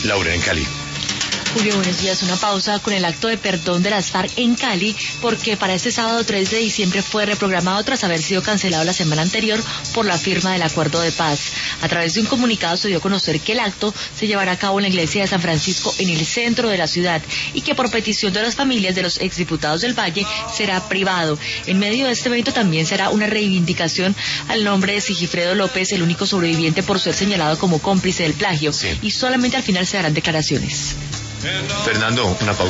Laura, en Cali. Julio, buenos días. Una pausa con el acto de perdón de las FARC en Cali, porque para este sábado 3 de diciembre fue reprogramado tras haber sido cancelado la semana anterior por la firma del acuerdo de paz. A través de un comunicado se dio a conocer que el acto se llevará a cabo en la iglesia de San Francisco en el centro de la ciudad y que por petición de las familias de los exdiputados del Valle será privado. En medio de este evento también será una reivindicación al nombre de Sigifredo López, el único sobreviviente por ser señalado como cómplice del plagio, y solamente al final se darán declaraciones. Fernando, una pausa.